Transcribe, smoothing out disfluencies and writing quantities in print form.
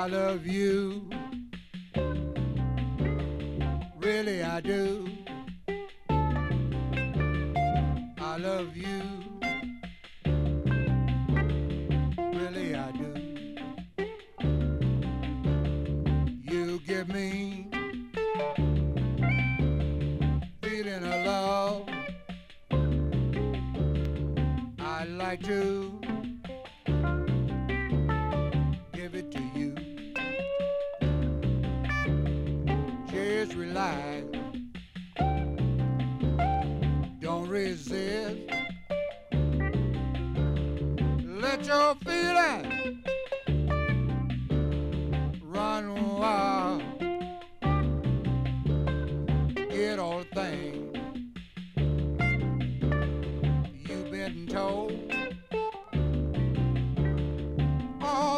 love you, really I do. I love you, really I do. You give me feeling of love. I like to give it to you. Just relax, don't resist. Let your feelings